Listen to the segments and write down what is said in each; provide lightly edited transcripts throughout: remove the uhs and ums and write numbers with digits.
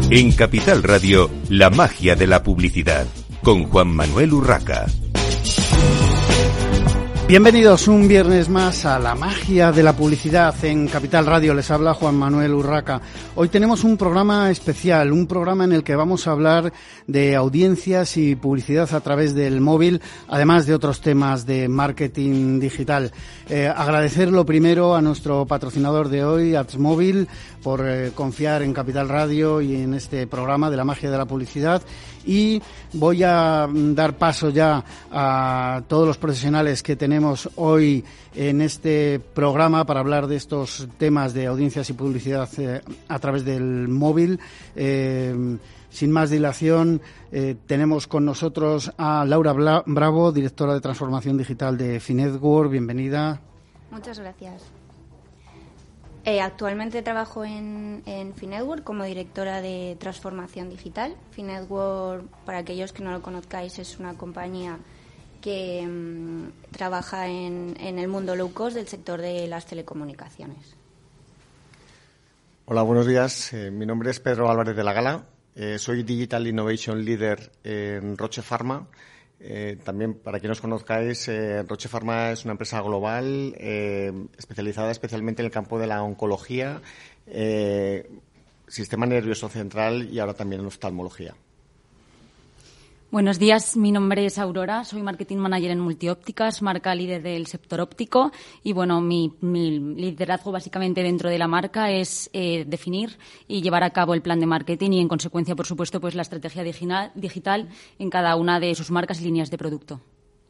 En Capital Radio, la magia de la publicidad, con Juan Manuel Urraca. Bienvenidos un viernes más a la magia de la publicidad en Capital Radio. Les habla Juan Manuel Urraca. Hoy tenemos un programa especial, un programa en el que vamos a hablar de audiencias y publicidad a través del móvil, además de otros temas de marketing digital. Agradecer lo primero a nuestro patrocinador de hoy, Adsmobile, por confiar en Capital Radio y en este programa de la magia de la publicidad. Y voy a dar paso ya a todos los profesionales que tenemos hoy en este programa para hablar de estos temas de audiencias y publicidad a través del móvil. Sin más dilación, tenemos con nosotros a Laura Bravo, directora de Transformación Digital de Finetwork. Bienvenida. Muchas gracias. Actualmente trabajo en Finetwork como directora de Transformación Digital. Finetwork, para aquellos que no lo conozcáis, es una compañía que trabaja en el mundo low cost del sector de las telecomunicaciones. Hola, buenos días. Mi nombre es Pedro Álvarez de la Gala. Soy Digital Innovation Leader en Roche Pharma. También, para quien os conozcáis, Roche Pharma es una empresa global especializada especialmente en el campo de la oncología, sistema nervioso central y ahora también en oftalmología. Buenos días, mi nombre es Aurora, soy Marketing Manager en Multiópticas, marca líder del sector óptico y bueno, mi liderazgo básicamente dentro de la marca es definir y llevar a cabo el plan de marketing y en consecuencia, por supuesto, pues la estrategia digital en cada una de sus marcas y líneas de producto.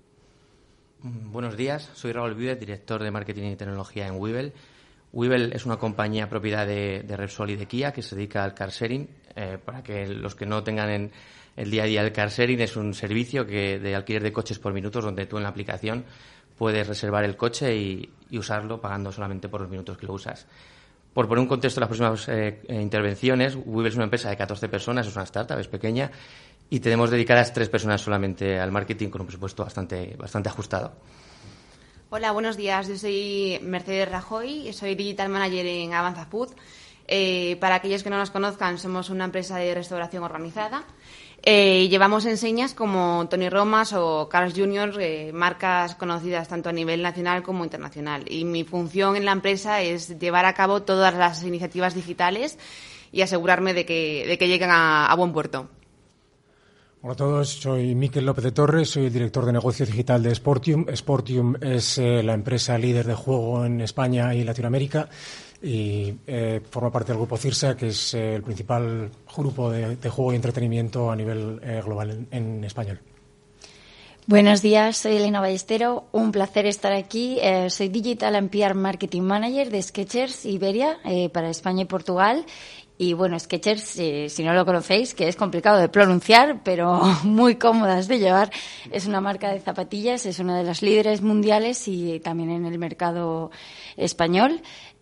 Buenos días, soy Raúl Vives, director de Marketing y Tecnología en Webull. Webull es una compañía propiedad de Repsol y de Kia que se dedica al car sharing. Para que los que no tengan en el día a día, el car sharing es un servicio de alquiler de coches por minutos donde tú en la aplicación puedes reservar el coche y usarlo pagando solamente por los minutos que lo usas. Por poner un contexto de las próximas intervenciones, Webull es una empresa de 14 personas, es una startup, es pequeña y tenemos dedicadas 3 personas solamente al marketing con un presupuesto bastante ajustado. Hola, buenos días. Yo soy Mercedes Rajoy, soy Digital Manager en Avanza Food. Para aquellos que no nos conozcan, somos una empresa de restauración organizada. Llevamos enseñas como Tony Romas o Carl's Jr., marcas conocidas tanto a nivel nacional como internacional. Y mi función en la empresa es llevar a cabo todas las iniciativas digitales y asegurarme de que lleguen a buen puerto. Hola a todos, soy Miquel López de Torres, soy el director de negocio digital de Sportium. Sportium es la empresa líder de juego en España y Latinoamérica y forma parte del grupo Cirsa, que es el principal grupo de juego y entretenimiento a nivel global en español. Buenos días, soy Elena Ballestero, un placer estar aquí. Soy Digital and PR Marketing Manager de Skechers Iberia para España y Portugal. Y bueno, Skechers, si no lo conocéis, que es complicado de pronunciar, pero muy cómodas de llevar, es una marca de zapatillas, es una de las líderes mundiales y también en el mercado español.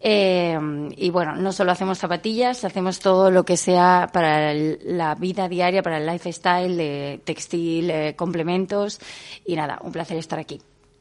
Y bueno, no solo hacemos zapatillas, hacemos todo lo que sea para la vida diaria, para el lifestyle, textil, complementos y nada, un placer estar aquí.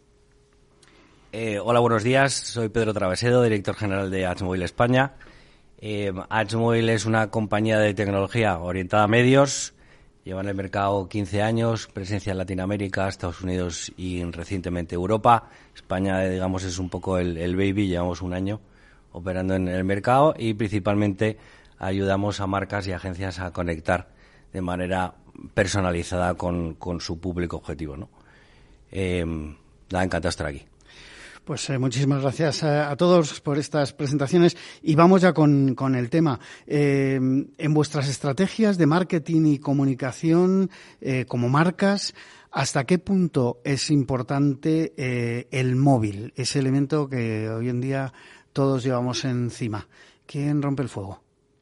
Hola, buenos días, soy Pedro Travesedo, director general de Adsmobile España. Adsmobile es una compañía de tecnología orientada a medios, lleva en el mercado 15 años, presencia en Latinoamérica, Estados Unidos y recientemente Europa. España, digamos, es un poco el baby, llevamos un año operando en el mercado y principalmente ayudamos a marcas y agencias a conectar de manera personalizada con su público objetivo, ¿no? Encantado de estar aquí. Pues muchísimas gracias a todos por estas presentaciones y vamos ya con el tema. En vuestras estrategias de marketing y comunicación como marcas, ¿hasta qué punto es importante el móvil, ese elemento que hoy en día todos llevamos encima? ¿Quién rompe el fuego?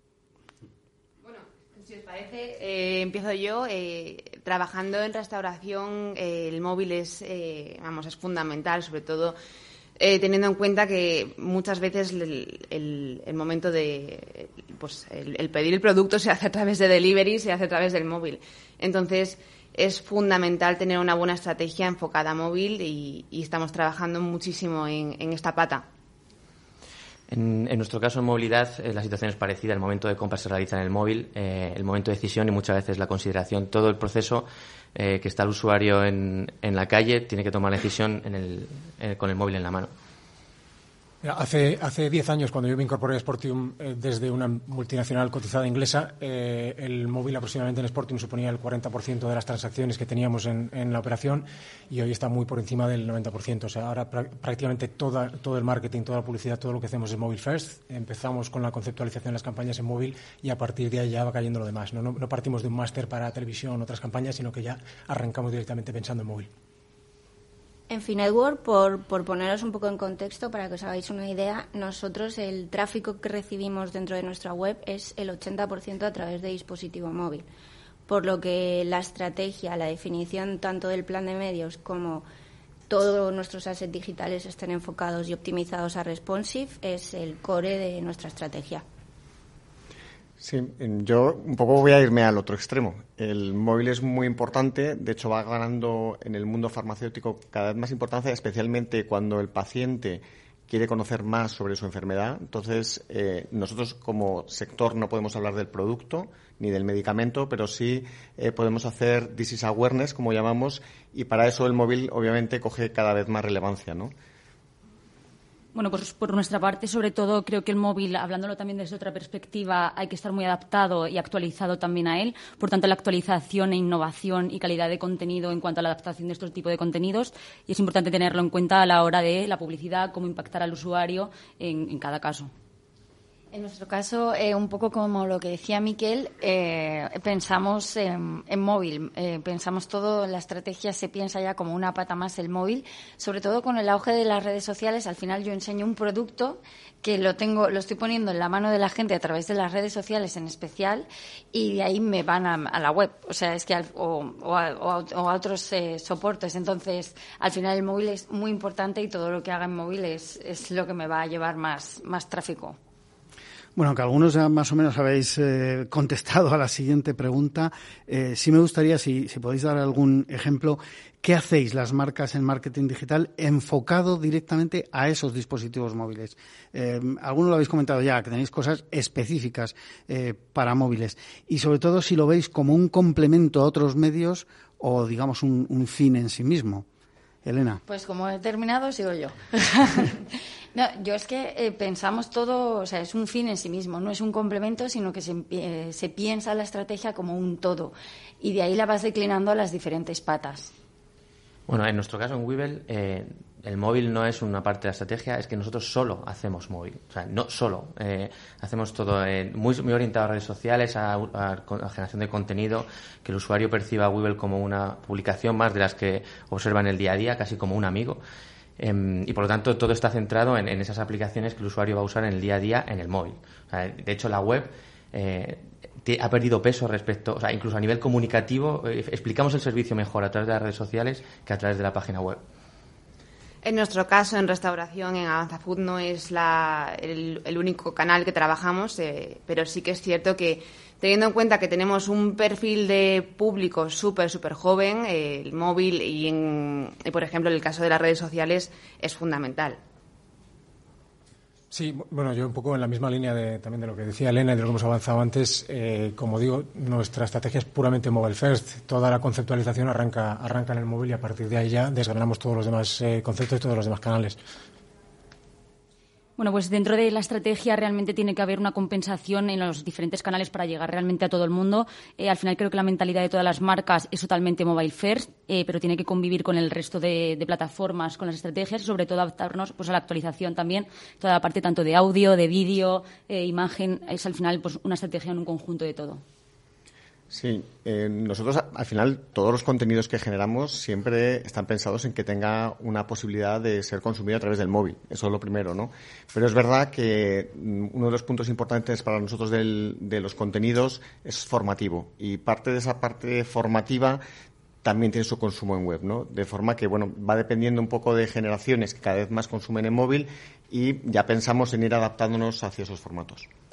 Bueno, si os parece, empiezo yo. Trabajando en restauración, el móvil es fundamental, sobre todo teniendo en cuenta que muchas veces el momento de el pedir el producto se hace a través de delivery, se hace a través del móvil. Entonces es fundamental tener una buena estrategia enfocada a móvil y estamos trabajando muchísimo en esta pata. En nuestro caso, en movilidad, la situación es parecida. El momento de compra se realiza en el móvil, el momento de decisión y muchas veces la consideración. Todo el proceso que está el usuario en la calle tiene que tomar la decisión con el móvil en la mano. Hace 10 años, cuando yo me incorporé a Sportium desde una multinacional cotizada inglesa, el móvil aproximadamente en Sportium suponía el 40% de las transacciones que teníamos en la operación, y hoy está muy por encima del 90%. O sea, ahora prácticamente todo el marketing, toda la publicidad, todo lo que hacemos es mobile first. Empezamos con la conceptualización de las campañas en móvil y a partir de ahí ya va cayendo lo demás. No partimos de un máster para televisión o otras campañas, sino que ya arrancamos directamente pensando en móvil. En Finetwork, por poneros un poco en contexto, para que os hagáis una idea, nosotros el tráfico que recibimos dentro de nuestra web es el 80% a través de dispositivo móvil, por lo que la estrategia, la definición tanto del plan de medios como todos nuestros assets digitales estén enfocados y optimizados a responsive es el core de nuestra estrategia. Sí, yo un poco voy a irme al otro extremo. El móvil es muy importante, de hecho va ganando en el mundo farmacéutico cada vez más importancia, especialmente cuando el paciente quiere conocer más sobre su enfermedad. Entonces, nosotros como sector no podemos hablar del producto ni del medicamento, pero sí podemos hacer disease awareness, como llamamos, y para eso el móvil obviamente coge cada vez más relevancia, ¿no? Bueno, pues por nuestra parte, sobre todo, creo que el móvil, hablándolo también desde otra perspectiva, hay que estar muy adaptado y actualizado también a él. Por tanto, la actualización e innovación y calidad de contenido en cuanto a la adaptación de estos tipos de contenidos, y es importante tenerlo en cuenta a la hora de la publicidad, cómo impactar al usuario en cada caso. En nuestro caso, un poco como lo que decía Miquel, pensamos en móvil, pensamos todo, la estrategia se piensa ya como una pata más el móvil, sobre todo con el auge de las redes sociales. Al final yo enseño un producto que lo estoy poniendo en la mano de la gente a través de las redes sociales en especial, y de ahí me van a la web, o sea, es que o a otros soportes. Entonces, al final el móvil es muy importante y todo lo que haga en móvil es lo que me va a llevar más tráfico. Bueno, que algunos ya más o menos habéis contestado a la siguiente pregunta. Sí me gustaría, si podéis dar algún ejemplo, ¿qué hacéis las marcas en marketing digital enfocado directamente a esos dispositivos móviles? Algunos lo habéis comentado ya, que tenéis cosas específicas para móviles. Y sobre todo si lo veis como un complemento a otros medios o, digamos, un fin en sí mismo. Elena. Pues como he terminado, sigo yo. No, yo es que pensamos todo, o sea, es un fin en sí mismo, no es un complemento, sino que se piensa la estrategia como un todo, y de ahí la vas declinando a las diferentes patas. Bueno, en nuestro caso en Webull, el móvil no es una parte de la estrategia, es que nosotros solo hacemos móvil. O sea, no solo. Hacemos todo muy orientado a redes sociales, a generación de contenido, que el usuario perciba a Webull como una publicación más de las que observa en el día a día, casi como un amigo. Y por lo tanto todo está centrado en esas aplicaciones que el usuario va a usar en el día a día en el móvil. O sea, de hecho, la web ha perdido peso respecto, o sea, incluso a nivel comunicativo, explicamos el servicio mejor a través de las redes sociales que a través de la página web. En nuestro caso, en restauración, en Avanza Food, no es el único canal que trabajamos, pero sí que es cierto que, teniendo en cuenta que tenemos un perfil de público súper joven, el móvil y, por ejemplo, en el caso de las redes sociales, es fundamental. Sí, bueno, yo un poco en la misma línea también de lo que decía Elena y de lo que hemos avanzado antes. Como digo, nuestra estrategia es puramente mobile first. Toda la conceptualización arranca en el móvil y a partir de ahí ya desgranamos todos los demás conceptos y todos los demás canales. Bueno, pues dentro de la estrategia realmente tiene que haber una compensación en los diferentes canales para llegar realmente a todo el mundo. Al final creo que la mentalidad de todas las marcas es totalmente mobile first, pero tiene que convivir con el resto de plataformas, con las estrategias y sobre todo adaptarnos pues a la actualización también. Toda la parte tanto de audio, de vídeo, imagen, es al final pues una estrategia en un conjunto de todo. Sí, nosotros al final todos los contenidos que generamos siempre están pensados en que tenga una posibilidad de ser consumido a través del móvil. Eso es lo primero, ¿no? Pero es verdad que uno de los puntos importantes para nosotros de los contenidos es formativo, y parte de esa parte formativa también tiene su consumo en web, ¿no? De forma que, bueno, va dependiendo un poco de generaciones que cada vez más consumen en móvil, y ya pensamos en ir adaptándonos hacia esos formatos.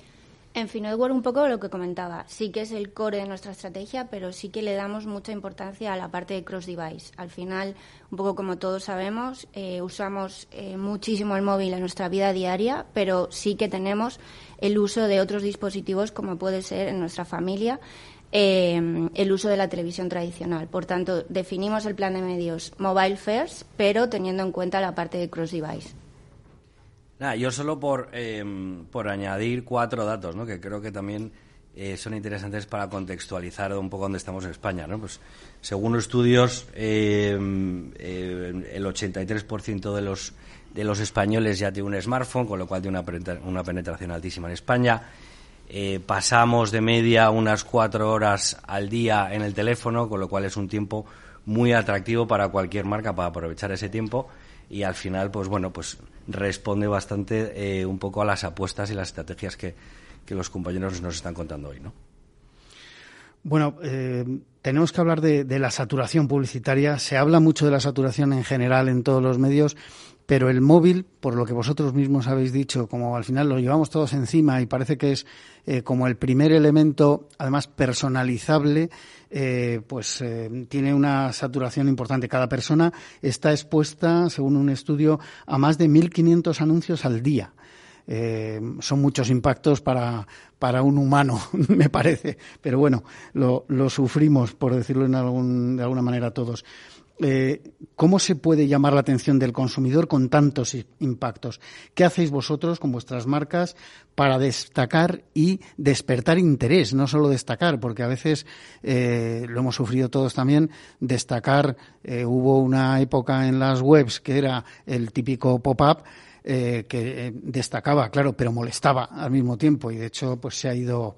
En Finetwork, un poco lo que comentaba, sí que es el core de nuestra estrategia, pero sí que le damos mucha importancia a la parte de cross-device. Al final, un poco como todos sabemos, usamos muchísimo el móvil en nuestra vida diaria, pero sí que tenemos el uso de otros dispositivos, como puede ser en nuestra familia, el uso de la televisión tradicional. Por tanto, definimos el plan de medios mobile first, pero teniendo en cuenta la parte de cross-device. Yo solo por añadir 4 datos, ¿no?, que creo que también son interesantes para contextualizar un poco dónde estamos en España, ¿no? Pues según estudios, el 83% de los españoles ya tiene un smartphone, con lo cual tiene una penetración altísima en España. Pasamos de media unas 4 horas al día en el teléfono, con lo cual es un tiempo muy atractivo para cualquier marca para aprovechar ese tiempo. Y al final, pues bueno, pues responde bastante un poco a las apuestas y las estrategias que los compañeros nos están contando hoy, ¿no? Bueno, tenemos que hablar de la saturación publicitaria. Se habla mucho de la saturación en general en todos los medios, pero el móvil, por lo que vosotros mismos habéis dicho, como al final lo llevamos todos encima y parece que es como el primer elemento, además personalizable, tiene una saturación importante. Cada persona está expuesta, según un estudio, a más de 1.500 anuncios al día. Son muchos impactos para un humano, me parece, pero bueno, lo sufrimos, por decirlo de alguna manera, todos. ¿Cómo se puede llamar la atención del consumidor con tantos impactos? ¿Qué hacéis vosotros con vuestras marcas para destacar y despertar interés? No solo destacar, porque a veces lo hemos sufrido todos también, destacar. Hubo una época en las webs que era el típico pop-up, que destacaba, claro, pero molestaba al mismo tiempo, y de hecho pues se ha ido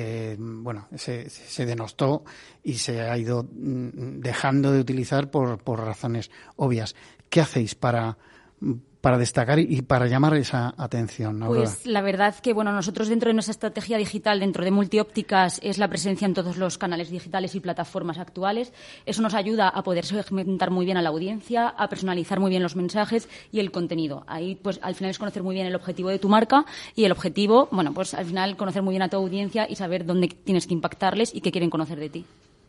se denostó y se ha ido dejando de utilizar por razones obvias. ¿Qué hacéis para destacar y para llamar esa atención, Aurora? Pues la verdad que nosotros dentro de nuestra estrategia digital, dentro de Multiópticas, es la presencia en todos los canales digitales y plataformas actuales. Eso nos ayuda a poder segmentar muy bien a la audiencia, a personalizar muy bien los mensajes y el contenido. Ahí pues al final es conocer muy bien el objetivo de tu marca y el objetivo, pues al final conocer muy bien a tu audiencia y saber dónde tienes que impactarles y qué quieren conocer de ti.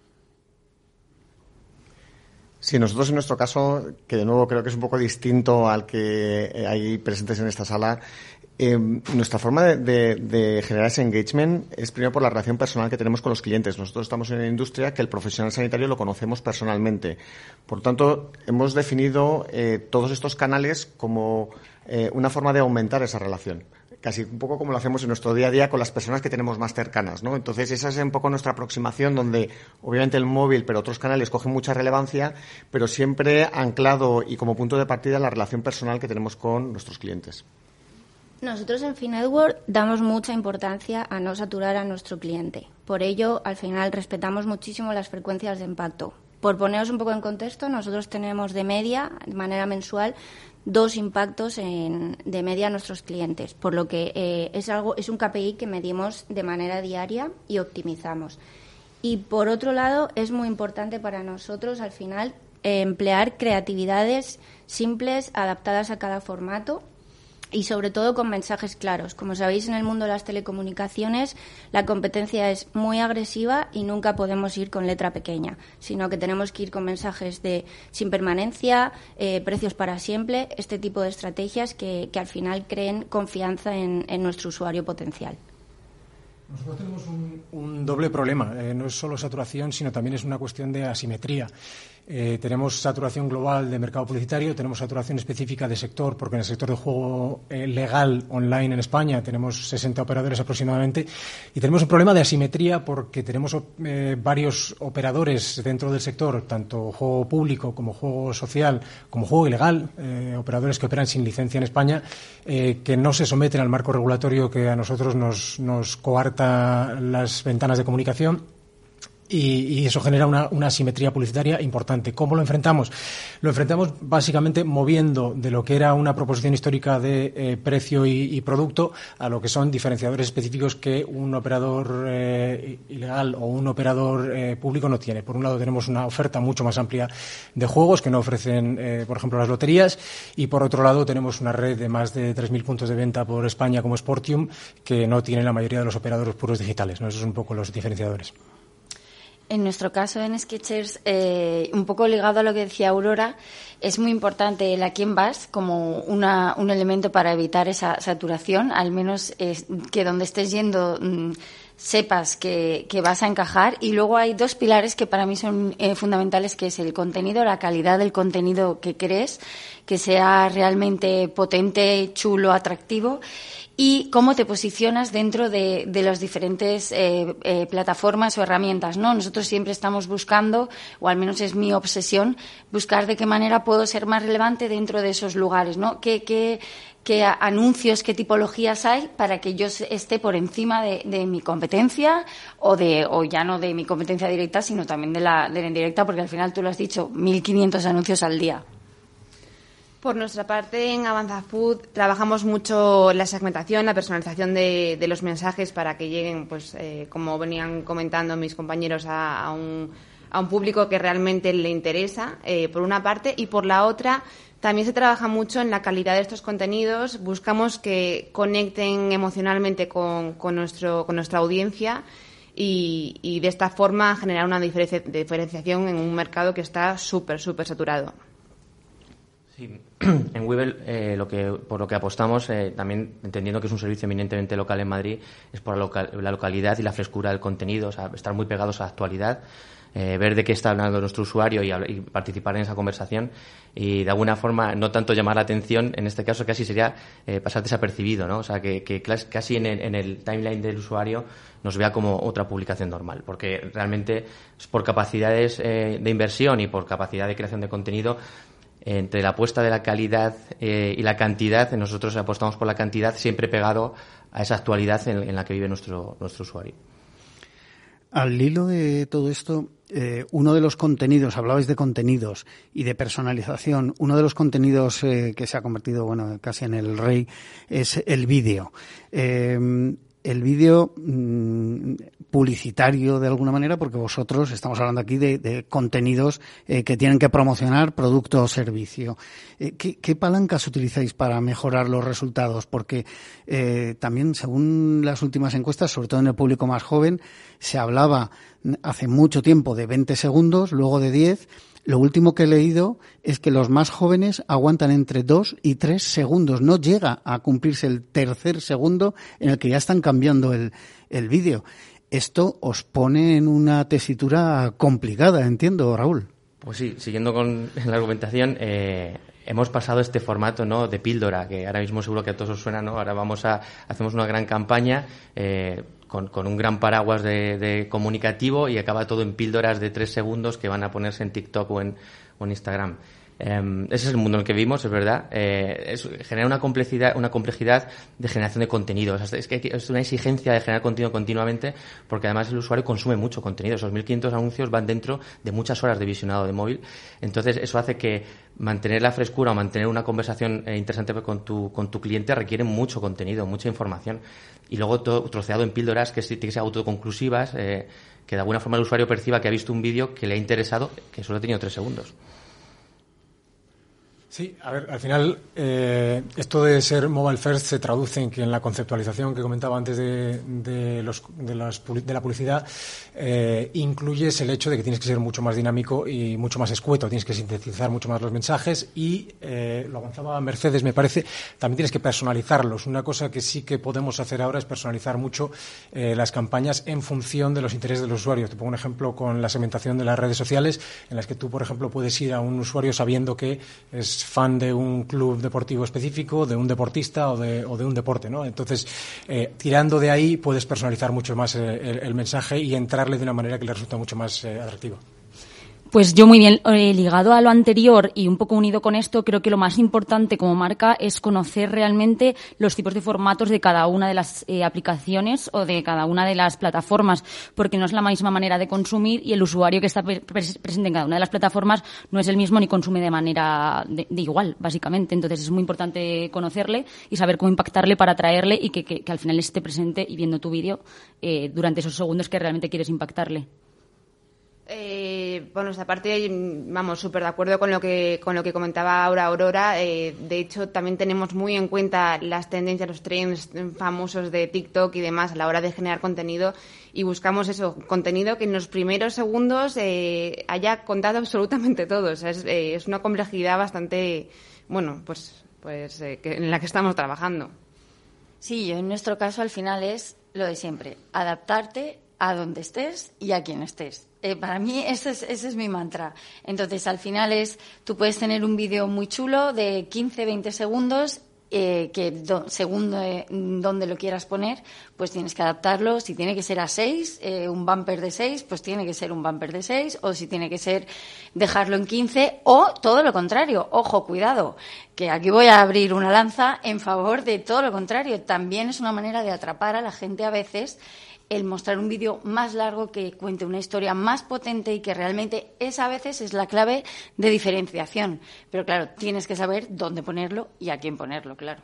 Sí, nosotros en nuestro caso, que de nuevo creo que es un poco distinto al que hay presentes en esta sala, nuestra forma de generar ese engagement es primero por la relación personal que tenemos con los clientes. Nosotros estamos en una industria que el profesional sanitario lo conocemos personalmente. Por tanto, hemos definido todos estos canales como una forma de aumentar esa relación. Casi un poco como lo hacemos en nuestro día a día con las personas que tenemos más cercanas, ¿no? Entonces, esa es un poco nuestra aproximación, donde obviamente el móvil, pero otros canales cogen mucha relevancia, pero siempre anclado y como punto de partida la relación personal que tenemos con nuestros clientes. Nosotros en Finetwork damos mucha importancia a no saturar a nuestro cliente. Por ello, al final, respetamos muchísimo las frecuencias de impacto. Por poneros un poco en contexto, nosotros tenemos de media, de manera mensual, 2 impactos de media a nuestros clientes, por lo que es un KPI que medimos de manera diaria y optimizamos. Y por otro lado, es muy importante para nosotros al final emplear creatividades simples, adaptadas a cada formato y sobre todo con mensajes claros. Como sabéis, en el mundo de las telecomunicaciones la competencia es muy agresiva y nunca podemos ir con letra pequeña, sino que tenemos que ir con mensajes de sin permanencia, precios para siempre, este tipo de estrategias que al final creen confianza en nuestro usuario potencial. Nosotros tenemos un doble problema. No es solo saturación, sino también es una cuestión de asimetría. Tenemos saturación global de mercado publicitario, tenemos saturación específica de sector, porque en el sector de juego legal online en España tenemos 60 operadores aproximadamente, y tenemos un problema de asimetría porque tenemos varios operadores dentro del sector, tanto juego público como juego social, como juego ilegal, operadores que operan sin licencia en España, que no se someten al marco regulatorio que a nosotros nos coarta las ventanas de comunicación. y eso genera una asimetría publicitaria importante. ¿Cómo lo enfrentamos? Lo enfrentamos básicamente moviendo de lo que era una proposición histórica de precio y producto a lo que son diferenciadores específicos que un operador ilegal o un operador público no tiene. Por un lado tenemos una oferta mucho más amplia de juegos que no ofrecen, por ejemplo, las loterías, y por otro lado tenemos una red de más de 3.000 puntos de venta por España como Sportium que no tienen la mayoría de los operadores puros digitales, ¿no? Esos son un poco los diferenciadores. En nuestro caso, en Skechers, un poco ligado a lo que decía Aurora, es muy importante el a quién vas como un elemento para evitar esa saturación, al menos que donde estés yendo sepas que vas a encajar. Y luego hay dos pilares que para mí son fundamentales, que es el contenido, la calidad del contenido que crees, que sea realmente potente, chulo, atractivo, y cómo te posicionas dentro de las diferentes plataformas o herramientas, ¿no? Nosotros siempre estamos buscando, o al menos es mi obsesión, buscar de qué manera puedo ser más relevante dentro de esos lugares, ¿no? ¿Qué anuncios, qué tipologías hay para que yo esté por encima de mi competencia o ya no de mi competencia directa, sino también de la indirecta, porque al final tú lo has dicho, 1.500 anuncios al día. Por nuestra parte, en Avanza Food trabajamos mucho la segmentación, la personalización de los mensajes para que lleguen, pues, como venían comentando mis compañeros, a un público que realmente le interesa, por una parte, y por la otra también se trabaja mucho en la calidad de estos contenidos. Buscamos que conecten emocionalmente con nuestra audiencia y de esta forma generar una diferenciación en un mercado que está súper saturado. Sí. En Webull, por lo que apostamos, también entendiendo que es un servicio eminentemente local en Madrid, es por la localidad y la frescura del contenido, o sea, estar muy pegados a la actualidad, ver de qué está hablando nuestro usuario y participar en esa conversación, y de alguna forma no tanto llamar la atención, en este caso casi sería pasar desapercibido, ¿no? O sea, que casi en el timeline del usuario nos vea como otra publicación normal, porque realmente por capacidades de inversión y por capacidad de creación de contenido, entre la apuesta de la calidad y la cantidad, nosotros apostamos por la cantidad, siempre pegado a esa actualidad en la que vive nuestro usuario. Al hilo de todo esto, uno de los contenidos, hablabais de contenidos y de personalización, uno de los contenidos que se ha convertido, bueno, casi en el rey, es el vídeo. El vídeo publicitario de alguna manera, porque vosotros estamos hablando aquí de contenidos que tienen que promocionar producto o servicio. ¿Qué palancas utilizáis para mejorar los resultados? Porque también, según las últimas encuestas, sobre todo en el público más joven, se hablaba hace mucho tiempo de 20 segundos, luego de 10. Lo último que he leído es que los más jóvenes aguantan entre 2 y 3 segundos. No llega a cumplirse el tercer segundo en el que ya están cambiando el vídeo. Esto os pone en una tesitura complicada, entiendo, Raúl. Pues sí, siguiendo con la argumentación, hemos pasado este formato, ¿no?, de píldora, que ahora mismo seguro que a todos os suena, ¿no? Ahora hacemos una gran campaña con un gran paraguas de comunicativo, y acaba todo en píldoras de 3 segundos que van a ponerse en TikTok o en Instagram. Ese es el mundo en el que vivimos, es verdad. Genera una complejidad de generación de contenido. O sea, es una exigencia de generar contenido continuamente, porque además el usuario consume mucho contenido. Esos 1.500 anuncios van dentro de muchas horas de visionado de móvil. Entonces, eso hace que mantener la frescura o mantener una conversación interesante con tu cliente requiere mucho contenido, mucha información. Y luego todo troceado en píldoras que tienen que ser autoconclusivas, que de alguna forma el usuario perciba que ha visto un vídeo que le ha interesado, que solo ha tenido 3 segundos. Sí, a ver, al final esto de ser mobile first se traduce en que en la conceptualización que comentaba antes de la publicidad incluyes el hecho de que tienes que ser mucho más dinámico y mucho más escueto, tienes que sintetizar mucho más los mensajes y, lo avanzaba Mercedes, me parece, también tienes que personalizarlos. Una cosa que sí que podemos hacer ahora es personalizar mucho las campañas en función de los intereses de los usuarios. Te pongo un ejemplo con la segmentación de las redes sociales, en las que tú, por ejemplo, puedes ir a un usuario sabiendo que es fan de un club deportivo específico, de un deportista o de un deporte, ¿no? Entonces, tirando de ahí puedes personalizar mucho más el mensaje y entrarle de una manera que le resulta mucho más atractiva. Pues yo muy bien, ligado a lo anterior y un poco unido con esto, creo que lo más importante como marca es conocer realmente los tipos de formatos de cada una de las aplicaciones o de cada una de las plataformas, porque no es la misma manera de consumir y el usuario que está presente en cada una de las plataformas no es el mismo ni consume de manera de igual, básicamente. Entonces es muy importante conocerle y saber cómo impactarle para atraerle y que al final esté presente y viendo tu vídeo durante esos segundos que realmente quieres impactarle. Bueno, esta parte, vamos, súper de acuerdo con lo que comentaba ahora Aurora. De hecho, también tenemos muy en cuenta las tendencias, los trends famosos de TikTok y demás a la hora de generar contenido, y buscamos eso, contenido que en los primeros segundos haya contado absolutamente todo. O sea, es una complejidad bastante, bueno, pues en la que estamos trabajando. Sí, en nuestro caso al final es lo de siempre, adaptarte a donde estés y a quien estés. Para mí ese es mi mantra. Entonces, al final tú puedes tener un vídeo muy chulo de 15, 20 segundos, según donde lo quieras poner, pues tienes que adaptarlo. Si tiene que ser a 6, un bumper de 6, pues tiene que ser un bumper de 6, o si tiene que ser dejarlo en 15, o todo lo contrario. Ojo, cuidado, que aquí voy a abrir una lanza en favor de todo lo contrario. También es una manera de atrapar a la gente a veces, el mostrar un vídeo más largo que cuente una historia más potente y que realmente esa a veces es la clave de diferenciación. Pero claro, tienes que saber dónde ponerlo y a quién ponerlo, claro.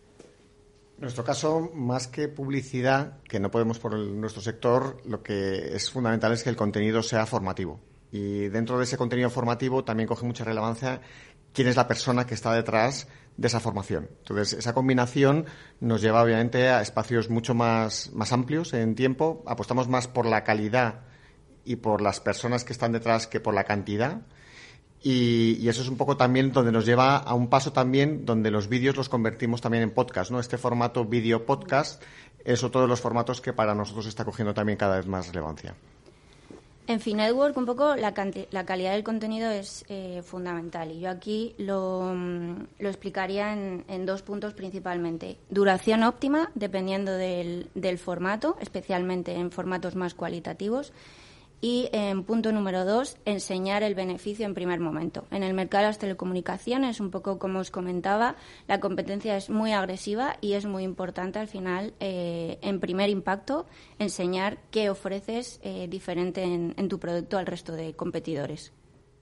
En nuestro caso, más que publicidad, que no podemos por nuestro sector, lo que es fundamental es que el contenido sea formativo. Y dentro de ese contenido formativo también coge mucha relevancia quién es la persona que está detrás de esa formación. Entonces, esa combinación nos lleva, obviamente, a espacios mucho más amplios en tiempo. Apostamos más por la calidad y por las personas que están detrás que por la cantidad. Y eso es un poco también donde nos lleva a un paso también donde los vídeos los convertimos también en podcast, ¿no? Este formato vídeo podcast es otro de los formatos que para nosotros está cogiendo también cada vez más relevancia. En Finetwork, un poco la calidad del contenido es fundamental, y yo aquí lo explicaría en 2 puntos principalmente. Duración óptima, dependiendo del formato, especialmente en formatos más cualitativos. Y en punto número 2, enseñar el beneficio en primer momento. En el mercado de las telecomunicaciones, un poco como os comentaba, la competencia es muy agresiva y es muy importante al final, en primer impacto, enseñar qué ofreces diferente en tu producto al resto de competidores.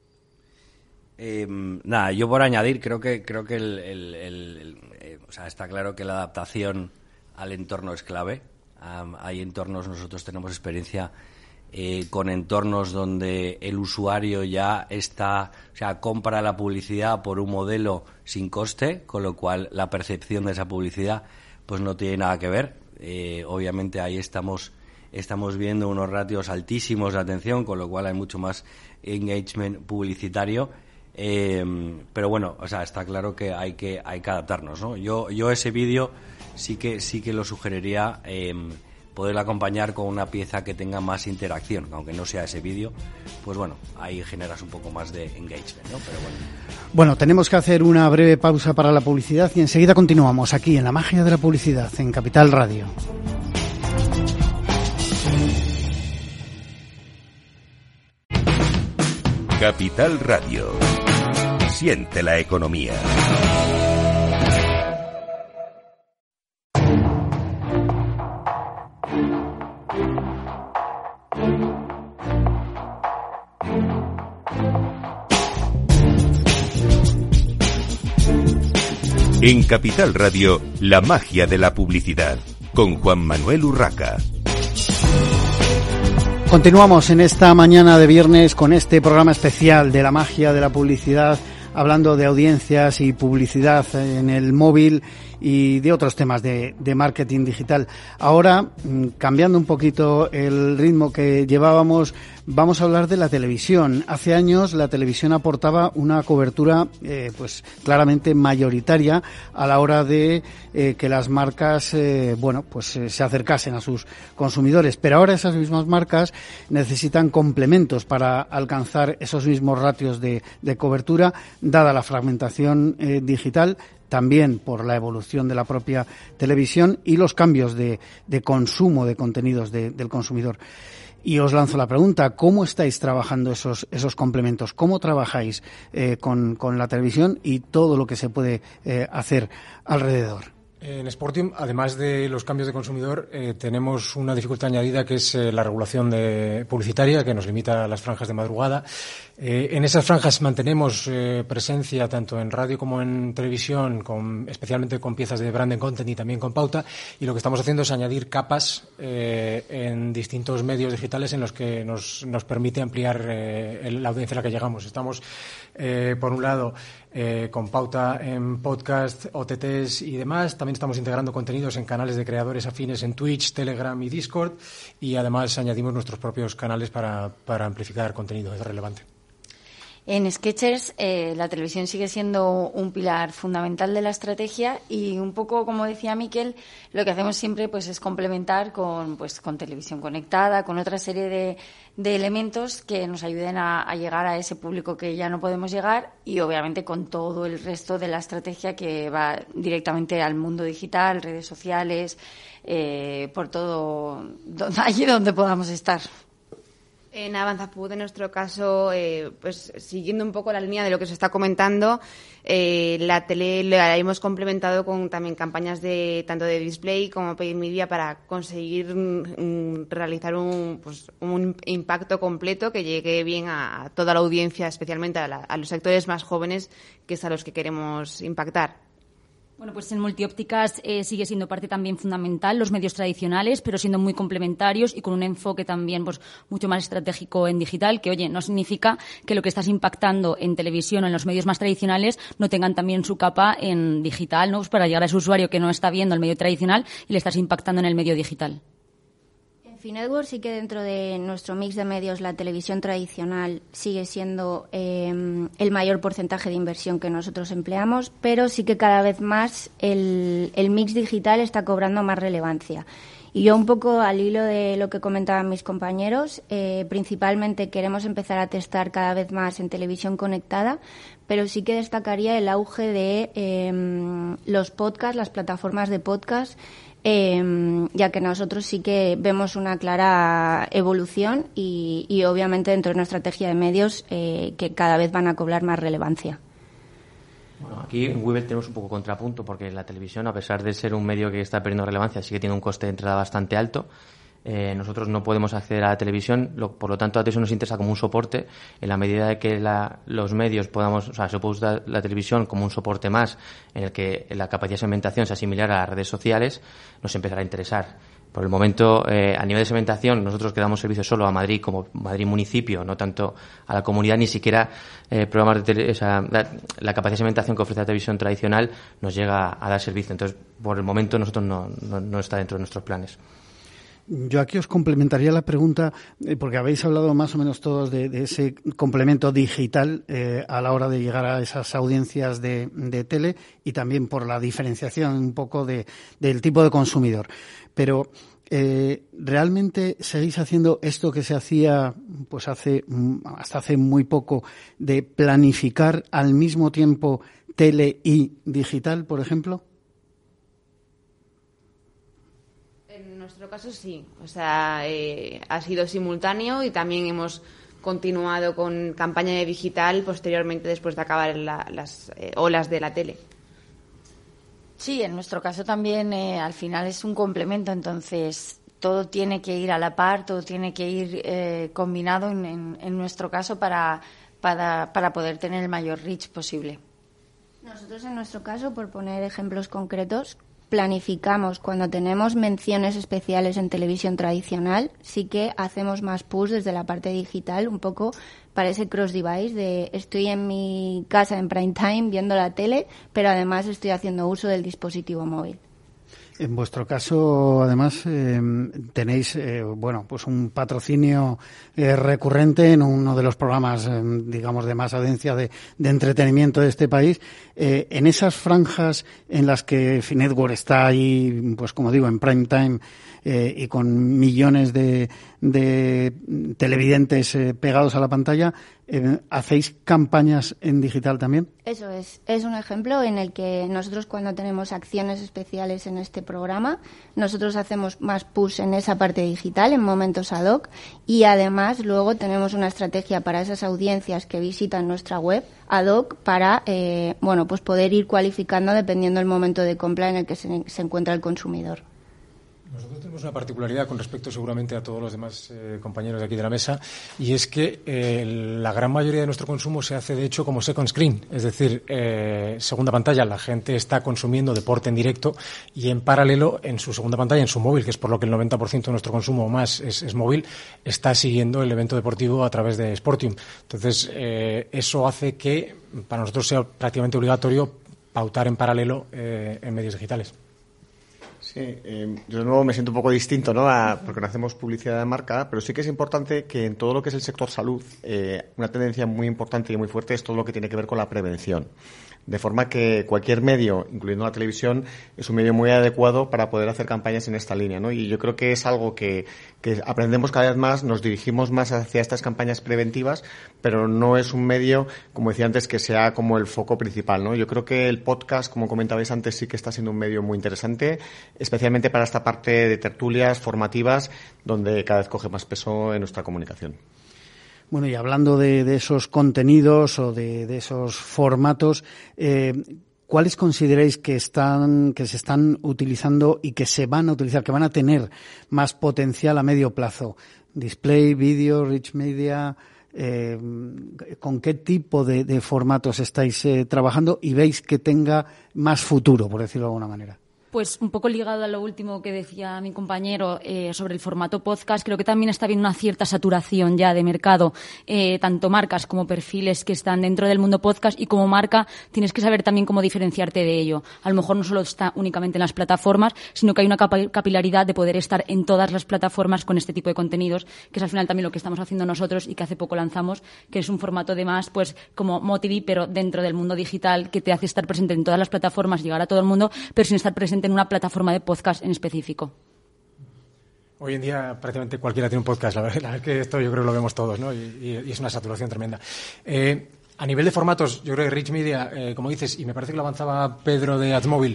Yo por añadir, creo que o sea, está claro que la adaptación al entorno es clave. Hay entornos, nosotros tenemos experiencia con entornos donde el usuario ya compra la publicidad por un modelo sin coste, con lo cual la percepción de esa publicidad pues no tiene nada que ver. Obviamente ahí estamos viendo unos ratios altísimos de atención, con lo cual hay mucho más engagement publicitario. Pero bueno, o sea, está claro que hay que adaptarnos, ¿no? Yo ese vídeo sí que lo sugeriría, poder acompañar con una pieza que tenga más interacción, aunque no sea ese vídeo, pues bueno, ahí generas un poco más de engagement, ¿no? Pero bueno. Bueno, tenemos que hacer una breve pausa para la publicidad y enseguida continuamos aquí en La Magia de la Publicidad, en Capital Radio. Capital Radio. Siente la economía. En Capital Radio, la magia de la publicidad, con Juan Manuel Urraca. Continuamos en esta mañana de viernes con este programa especial de la magia de la publicidad, hablando de audiencias y publicidad en el móvil y de otros temas de marketing digital. Ahora, cambiando un poquito el ritmo que llevábamos, vamos a hablar de la televisión. Hace años la televisión aportaba una cobertura pues claramente mayoritaria a la hora de que las marcas se acercasen a sus consumidores, pero ahora esas mismas marcas necesitan complementos para alcanzar esos mismos ratios de cobertura, dada la fragmentación digital, también por la evolución de la propia televisión y los cambios de consumo de contenidos del consumidor. Y os lanzo la pregunta, ¿cómo estáis trabajando esos complementos? ¿Cómo trabajáis con la televisión y todo lo que se puede hacer alrededor? En Sportium, además de los cambios de consumidor, tenemos una dificultad añadida que es la regulación publicitaria, que nos limita a las franjas de madrugada. En esas franjas mantenemos presencia tanto en radio como en televisión, especialmente con piezas de branded content y también con pauta. Y lo que estamos haciendo es añadir capas en distintos medios digitales en los que nos permite ampliar la audiencia a la que llegamos. Estamos, por un lado, con pauta en podcast, OTTs y demás. También estamos integrando contenidos en canales de creadores afines en Twitch, Telegram y Discord, y además añadimos nuestros propios canales para amplificar contenido relevante. En Sketchers la televisión sigue siendo un pilar fundamental de la estrategia y un poco, como decía Miquel, lo que hacemos siempre pues es complementar con televisión conectada, con otra serie de elementos que nos ayuden a llegar a ese público que ya no podemos llegar y obviamente con todo el resto de la estrategia que va directamente al mundo digital, redes sociales, por todo, allí donde podamos estar. En Avanzapud, en nuestro caso, pues siguiendo un poco la línea de lo que se está comentando, la tele la hemos complementado con también campañas tanto de display como paid media para conseguir realizar un impacto completo que llegue bien a toda la audiencia, especialmente a los sectores más jóvenes, que es a los que queremos impactar. Bueno, pues en multiópticas sigue siendo parte también fundamental los medios tradicionales, pero siendo muy complementarios y con un enfoque también pues mucho más estratégico en digital, que oye, no significa que lo que estás impactando en televisión o en los medios más tradicionales no tengan también su capa en digital, ¿no? Pues para llegar a ese usuario que no está viendo el medio tradicional y le estás impactando en el medio digital. Finetwork sí que dentro de nuestro mix de medios la televisión tradicional sigue siendo el mayor porcentaje de inversión que nosotros empleamos, pero sí que cada vez más el mix digital está cobrando más relevancia. Y yo un poco al hilo de lo que comentaban mis compañeros, principalmente queremos empezar a testar cada vez más en televisión conectada, pero sí que destacaría el auge de los podcasts, las plataformas de podcast, ya que nosotros sí que vemos una clara evolución y obviamente dentro de una estrategia de medios que cada vez van a cobrar más relevancia. Bueno, aquí en Webull tenemos un poco contrapunto porque la televisión, a pesar de ser un medio que está perdiendo relevancia, sí que tiene un coste de entrada bastante alto. Nosotros no podemos acceder a la televisión, por lo tanto a eso nos interesa como un soporte en la medida de que los medios podamos, o sea, se puede usar la televisión como un soporte más en el que la capacidad de segmentación sea similar a las redes sociales, nos empezará a interesar. Por el momento, a nivel de segmentación, nosotros que damos servicio solo a Madrid como Madrid municipio, no tanto a la comunidad, ni siquiera programas de la capacidad de segmentación que ofrece la televisión tradicional nos llega a dar servicio. Entonces, por el momento, nosotros no está dentro de nuestros planes. Yo aquí os complementaría la pregunta, porque habéis hablado más o menos todos de ese complemento digital a la hora de llegar a esas audiencias de tele y también por la diferenciación un poco del tipo de consumidor. Pero ¿realmente seguís haciendo esto que se hacía pues hasta hace muy poco, de planificar al mismo tiempo tele y digital, por ejemplo? En nuestro caso sí, o sea, ha sido simultáneo y también hemos continuado con campaña de digital posteriormente después de acabar las olas de la tele. Sí, en nuestro caso también al final es un complemento, entonces todo tiene que ir a la par, todo tiene que ir combinado en nuestro caso para poder tener el mayor reach posible. Nosotros en nuestro caso, por poner ejemplos concretos, planificamos cuando tenemos menciones especiales en televisión tradicional, sí que hacemos más push desde la parte digital, un poco para ese cross-device de estoy en mi casa en prime time viendo la tele, pero además estoy haciendo uso del dispositivo móvil. En vuestro caso, además, tenéis, pues un patrocinio recurrente en uno de los programas, digamos, de más audiencia de entretenimiento de este país. En esas franjas en las que Finetwork está ahí, pues como digo, en prime time y con millones de televidentes pegados a la pantalla, ¿Hacéis campañas en digital también? Eso es un ejemplo en el que nosotros cuando tenemos acciones especiales en este programa, nosotros hacemos más push en esa parte digital, en momentos ad hoc, y además luego tenemos una estrategia para esas audiencias que visitan nuestra web ad hoc para pues poder ir cualificando dependiendo del momento de compra en el que se encuentra el consumidor. Nosotros tenemos una particularidad con respecto seguramente a todos los demás compañeros de aquí de la mesa, y es que la gran mayoría de nuestro consumo se hace de hecho como second screen, es decir, segunda pantalla. La gente está consumiendo deporte en directo y en paralelo en su segunda pantalla, en su móvil, que es por lo que el 90% de nuestro consumo más es móvil, está siguiendo el evento deportivo a través de Sportium. Entonces, eso hace que para nosotros sea prácticamente obligatorio pautar en paralelo en medios digitales. Sí, yo de nuevo me siento un poco distinto, ¿no? Porque no hacemos publicidad de marca, pero sí que es importante que en todo lo que es el sector salud, una tendencia muy importante y muy fuerte es todo lo que tiene que ver con la prevención. De forma que cualquier medio, incluyendo la televisión, es un medio muy adecuado para poder hacer campañas en esta línea, ¿no? Y yo creo que es algo que aprendemos cada vez más, nos dirigimos más hacia estas campañas preventivas, pero no es un medio, como decía antes, que sea como el foco principal, ¿no? Yo creo que el podcast, como comentabais antes, sí que está siendo un medio muy interesante, especialmente para esta parte de tertulias formativas, donde cada vez coge más peso en nuestra comunicación. Bueno, y hablando de esos contenidos o de esos formatos, ¿cuáles consideráis que se están utilizando y que se van a utilizar, que van a tener más potencial a medio plazo? Display, vídeo, rich media, ¿con qué tipo de formatos estáis trabajando y veis que tenga más futuro, por decirlo de alguna manera? Pues un poco ligado a lo último que decía mi compañero sobre el formato podcast, creo que también está habiendo una cierta saturación ya de mercado, tanto marcas como perfiles que están dentro del mundo podcast, y como marca tienes que saber también cómo diferenciarte de ello. A lo mejor no solo está únicamente en las plataformas, sino que hay una capilaridad de poder estar en todas las plataformas con este tipo de contenidos, que es al final también lo que estamos haciendo nosotros y que hace poco lanzamos, que es un formato de más, pues como Motivi, pero dentro del mundo digital, que te hace estar presente en todas las plataformas, llegar a todo el mundo, pero sin estar presente en una plataforma de podcast en específico. Hoy en día prácticamente cualquiera tiene un podcast, la verdad es que esto yo creo que lo vemos todos, ¿no? Y es una saturación tremenda. A nivel de formatos, yo creo que Rich Media, como dices, y me parece que lo avanzaba Pedro de AdsMobile,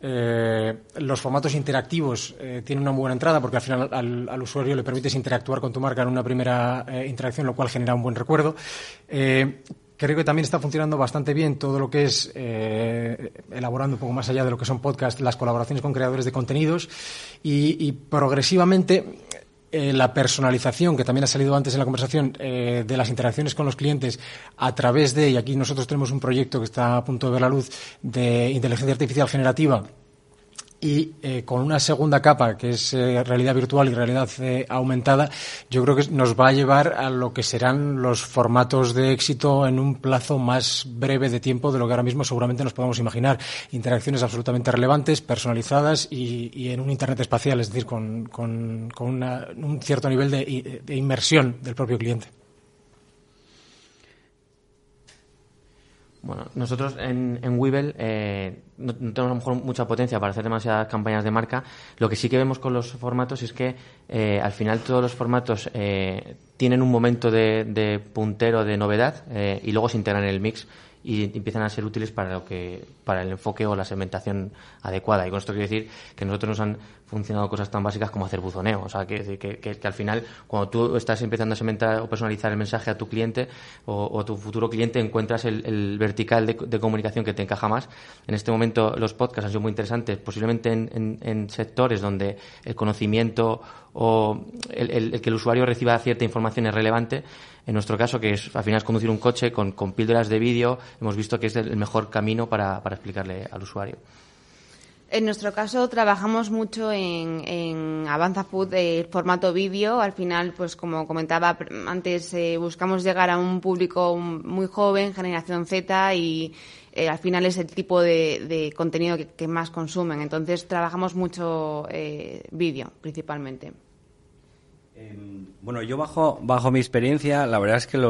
los formatos interactivos tienen una muy buena entrada, porque al final al usuario le permites interactuar con tu marca en una primera interacción, lo cual genera un buen recuerdo. Creo que también está funcionando bastante bien todo lo que es, elaborando un poco más allá de lo que son podcasts, las colaboraciones con creadores de contenidos y progresivamente la personalización, que también ha salido antes en la conversación, de las interacciones con los clientes a través de, y aquí nosotros tenemos un proyecto que está a punto de ver la luz, de inteligencia artificial generativa, y con una segunda capa que es realidad virtual y realidad aumentada, yo creo que nos va a llevar a lo que serán los formatos de éxito en un plazo más breve de tiempo de lo que ahora mismo seguramente nos podemos imaginar. Interacciones absolutamente relevantes, personalizadas y en un Internet espacial, es decir, con un cierto nivel de inmersión del propio cliente. Bueno, nosotros en Webull no tenemos a lo mejor mucha potencia para hacer demasiadas campañas de marca. Lo que sí que vemos con los formatos es que al final todos los formatos tienen un momento de puntero, de novedad, y luego se integran en el mix y empiezan a ser útiles para el enfoque o la segmentación adecuada. Y con esto quiero decir que nosotros nos han funcionado cosas tan básicas como hacer buzoneo. O sea, que al final, cuando tú estás empezando a segmentar o personalizar el mensaje a tu cliente o tu futuro cliente, encuentras el vertical de comunicación que te encaja más. En este momento los podcasts han sido muy interesantes, posiblemente en sectores donde el conocimiento o el que el usuario reciba cierta información es relevante. En nuestro caso, que es al final es conducir un coche con píldoras de vídeo, hemos visto que es el mejor camino para explicarle al usuario. En nuestro caso trabajamos mucho en Avanza Food, el formato vídeo. Al final, pues como comentaba antes, buscamos llegar a un público muy joven, generación Z, y al final es el tipo de contenido que más consumen. Entonces trabajamos mucho vídeo principalmente. Bueno, yo bajo mi experiencia, la verdad es que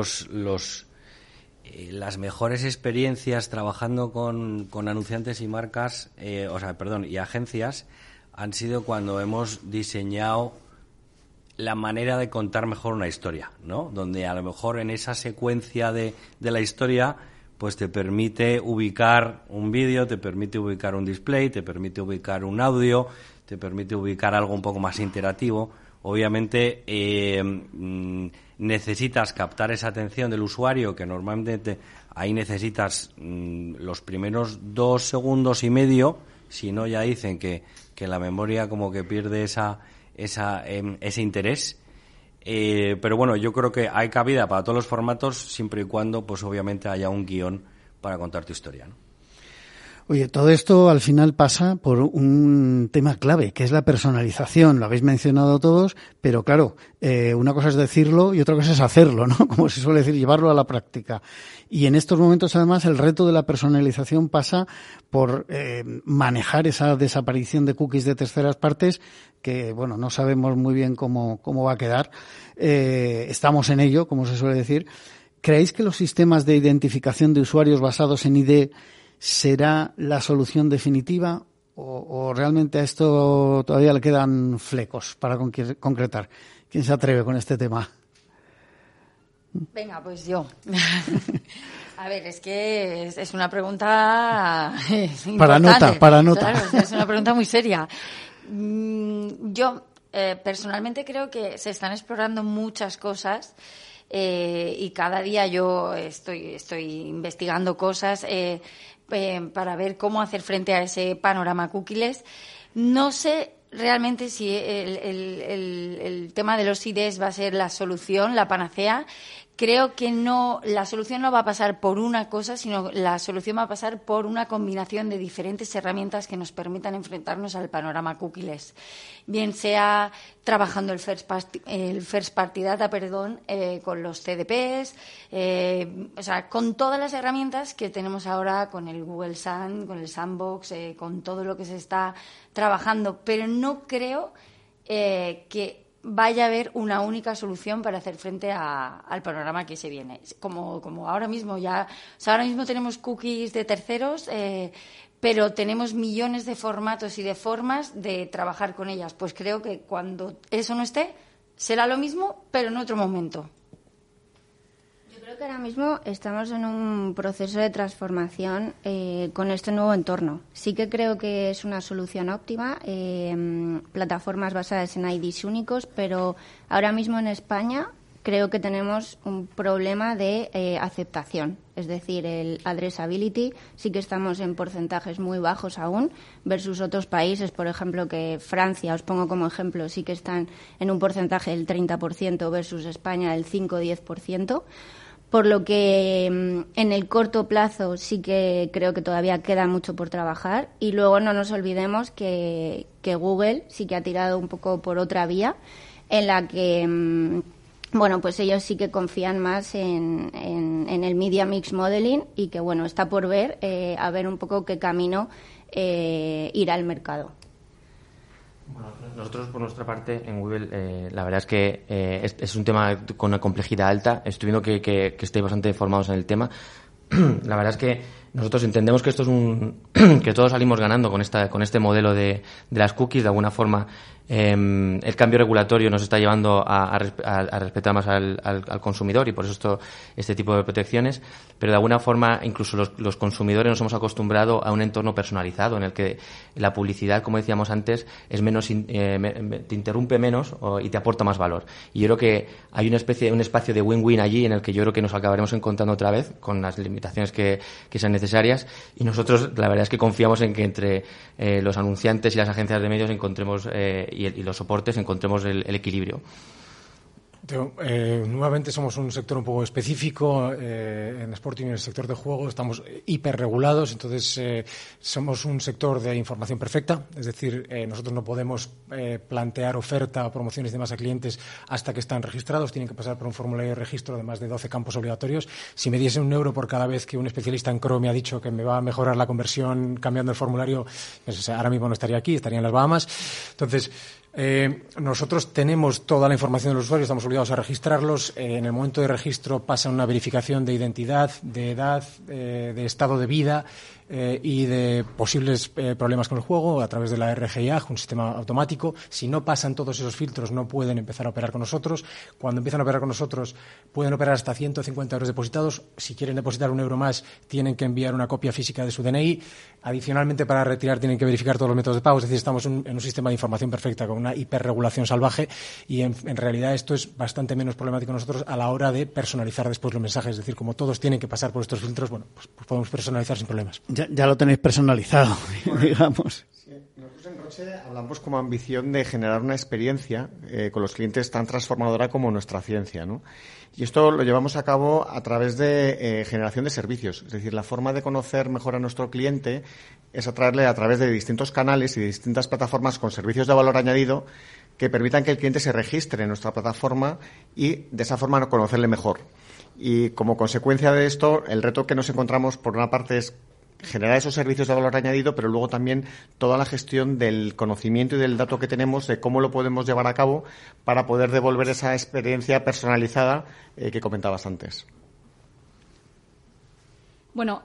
las mejores experiencias trabajando con anunciantes y marcas, y agencias, han sido cuando hemos diseñado la manera de contar mejor una historia, ¿no? Donde a lo mejor en esa secuencia de la historia pues te permite ubicar un vídeo, te permite ubicar un display, te permite ubicar un audio, te permite ubicar algo un poco más interactivo. Obviamente necesitas captar esa atención del usuario, que normalmente ahí necesitas los primeros 2 segundos y medio, si no ya dicen que la memoria como que pierde ese interés. Pero bueno, yo creo que hay cabida para todos los formatos, siempre y cuando pues obviamente haya un guión para contar tu historia, ¿no? Oye, todo esto al final pasa por un tema clave, que es la personalización. Lo habéis mencionado todos, pero claro, una cosa es decirlo y otra cosa es hacerlo, ¿no? Como se suele decir, llevarlo a la práctica. Y en estos momentos, además, el reto de la personalización pasa por manejar esa desaparición de cookies de terceras partes, que, bueno, no sabemos muy bien cómo va a quedar. Estamos en ello, como se suele decir. ¿Creéis que los sistemas de identificación de usuarios basados en ID será la solución definitiva o realmente a esto todavía le quedan flecos para concretar? ¿Quién se atreve con este tema? Venga, pues yo. A ver, es que es una pregunta importante. Para nota. Claro, es una pregunta muy seria. Yo personalmente creo que se están explorando muchas cosas y cada día yo estoy investigando cosas para ver cómo hacer frente a ese panorama cookieless. No sé realmente si el tema de los IDs va a ser la solución, la panacea. Creo que no, la solución no va a pasar por una cosa, sino la solución va a pasar por una combinación de diferentes herramientas que nos permitan enfrentarnos al panorama cookieless. Bien sea trabajando el first party data, con los CDPs, o sea, con todas las herramientas que tenemos ahora, con el Google Sun, con el Sandbox, con todo lo que se está trabajando. Pero no creo que vaya a haber una única solución para hacer frente al panorama que se viene. Como ahora mismo ahora mismo tenemos cookies de terceros, pero tenemos millones de formatos y de formas de trabajar con ellas. Pues creo que cuando eso no esté, será lo mismo, pero en otro momento. Yo creo que ahora mismo estamos en un proceso de transformación con este nuevo entorno. Sí que creo que es una solución óptima, plataformas basadas en IDs únicos, pero ahora mismo en España creo que tenemos un problema de aceptación. Es decir, el addressability sí que estamos en porcentajes muy bajos aún versus otros países, por ejemplo, que Francia, os pongo como ejemplo, sí que están en un porcentaje del 30% versus España del 5-10%. Por lo que en el corto plazo sí que creo que todavía queda mucho por trabajar. Y luego no nos olvidemos que Google sí que ha tirado un poco por otra vía en la que, bueno, pues ellos sí que confían más en el Media Mix Modeling y que, bueno, está por ver, a ver un poco qué camino irá al mercado. Bueno, nosotros, por nuestra parte, en Webull, la verdad es que es un tema con una complejidad alta. Estoy viendo que estáis bastante formados en el tema. La verdad es que nosotros entendemos que esto es que todos salimos ganando con este modelo de las cookies. De alguna forma, el cambio regulatorio nos está llevando a respetar más al consumidor y por eso este tipo de protecciones. Pero de alguna forma, incluso los consumidores nos hemos acostumbrado a un entorno personalizado en el que la publicidad, como decíamos antes, es menos te interrumpe menos y te aporta más valor. Y yo creo que hay un espacio de win-win allí en el que yo creo que nos acabaremos encontrando otra vez con las limitaciones que sean necesarias. Y nosotros, la verdad es que confiamos en que entre los anunciantes y las agencias de medios encontremos y los soportes encontremos el equilibrio. Nuevamente somos un sector un poco específico. En Sporting, en el sector de juego, estamos hiperregulados, entonces somos un sector de información perfecta, es decir, nosotros no podemos plantear oferta o promociones y demás a clientes hasta que están registrados, tienen que pasar por un formulario de registro de más de 12 campos obligatorios. Si me diese €1 por cada vez que un especialista en Chrome me ha dicho que me va a mejorar la conversión cambiando el formulario, pues, ahora mismo no estaría aquí, estaría en las Bahamas. Entonces, nosotros tenemos toda la información de los usuarios, estamos obligados a registrarlos. En el momento de registro pasa una verificación de identidad, de edad, de estado de vida. y de posibles problemas con el juego a través de la RGIA, un sistema automático. Si no pasan todos esos filtros, no pueden empezar a operar con nosotros. Cuando empiezan a operar con nosotros, pueden operar hasta 150 euros depositados. Si quieren depositar €1 más, tienen que enviar una copia física de su DNI. Adicionalmente, para retirar, tienen que verificar todos los métodos de pago. Es decir, estamos en un sistema de información perfecta con una hiperregulación salvaje, y en realidad esto es bastante menos problemático nosotros a la hora de personalizar después los mensajes. Es decir, como todos tienen que pasar por estos filtros, bueno, pues podemos personalizar sin problemas. Ya lo tenéis personalizado, digamos. Sí, nosotros en Roche hablamos como ambición de generar una experiencia con los clientes tan transformadora como nuestra ciencia, ¿no? Y esto lo llevamos a cabo a través de generación de servicios. Es decir, la forma de conocer mejor a nuestro cliente es atraerle a través de distintos canales y de distintas plataformas con servicios de valor añadido que permitan que el cliente se registre en nuestra plataforma y de esa forma conocerle mejor. Y como consecuencia de esto, el reto que nos encontramos, por una parte, es generar esos servicios de valor añadido, pero luego también toda la gestión del conocimiento y del dato que tenemos, de cómo lo podemos llevar a cabo para poder devolver esa experiencia personalizada que comentabas antes. Bueno,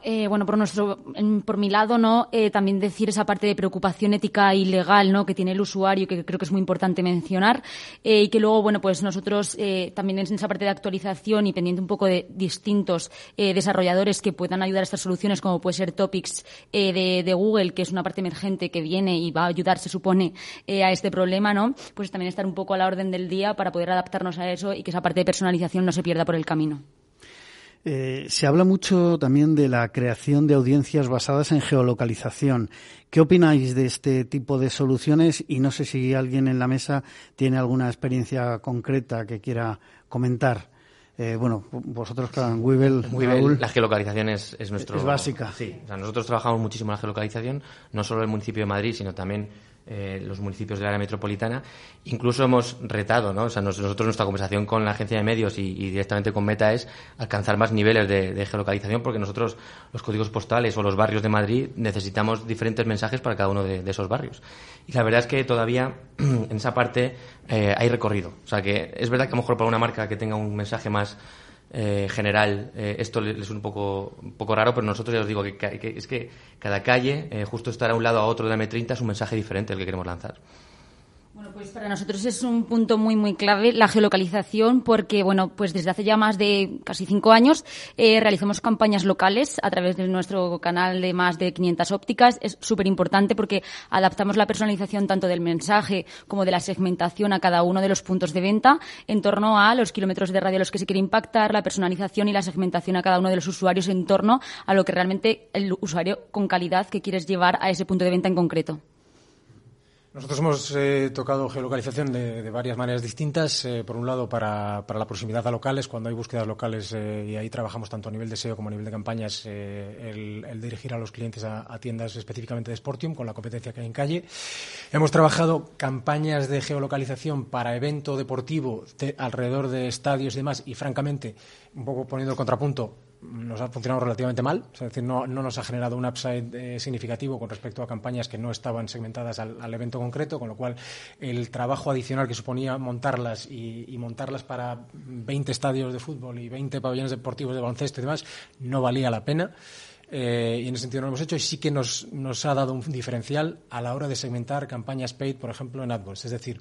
por mi lado, ¿no? También decir esa parte de preocupación ética y legal, ¿no? Que tiene el usuario, que creo que es muy importante mencionar, y que luego, bueno, pues nosotros también en esa parte de actualización y pendiente un poco de distintos desarrolladores que puedan ayudar a estas soluciones, como puede ser Topics de Google, que es una parte emergente que viene y va a ayudar, se supone, a este problema, ¿no? Pues también estar un poco a la orden del día para poder adaptarnos a eso y que esa parte de personalización no se pierda por el camino. Se habla mucho también de la creación de audiencias basadas en geolocalización. ¿Qué opináis de este tipo de soluciones? Y no sé si alguien en la mesa tiene alguna experiencia concreta que quiera comentar. Vosotros, claro, en Webull, Raúl, la geolocalización es nuestro... Es básica. Sí, o sea, nosotros trabajamos muchísimo en la geolocalización, no solo en el municipio de Madrid, sino también los municipios del área metropolitana. Incluso hemos retado, ¿no? O sea, nosotros nuestra conversación con la agencia de medios y directamente con Meta es alcanzar más niveles de geolocalización, porque nosotros, los códigos postales o los barrios de Madrid, necesitamos diferentes mensajes para cada uno de esos barrios. Y la verdad es que todavía en esa parte hay recorrido. O sea, que es verdad que a lo mejor para una marca que tenga un mensaje más general, esto es un poco raro, pero nosotros ya os digo que es que cada calle, justo estar a un lado a otro de la M30, es un mensaje diferente el que queremos lanzar. Bueno, pues para nosotros es un punto muy, muy clave la geolocalización, porque, bueno, pues desde hace ya más de casi 5 años realizamos campañas locales a través de nuestro canal de más de 500 ópticas. Es súper importante porque adaptamos la personalización tanto del mensaje como de la segmentación a cada uno de los puntos de venta en torno a los kilómetros de radio a los que se quiere impactar, la personalización y la segmentación a cada uno de los usuarios en torno a lo que realmente el usuario con calidad que quieres llevar a ese punto de venta en concreto. Nosotros hemos tocado geolocalización de varias maneras distintas. Por un lado, para la proximidad a locales, cuando hay búsquedas locales, y ahí trabajamos tanto a nivel de SEO como a nivel de campañas, el dirigir a los clientes a tiendas específicamente de Sportium, con la competencia que hay en calle. Hemos trabajado campañas de geolocalización para evento deportivo alrededor de estadios y demás, y francamente, un poco poniendo el contrapunto, nos ha funcionado relativamente mal, es decir, no nos ha generado un upside significativo con respecto a campañas que no estaban segmentadas al evento concreto, con lo cual el trabajo adicional que suponía montarlas y montarlas para 20 estadios de fútbol y 20 pabellones deportivos de baloncesto y demás no valía la pena. Y en ese sentido no lo hemos hecho, y sí que nos ha dado un diferencial a la hora de segmentar campañas paid, por ejemplo, en AdWords. Es decir,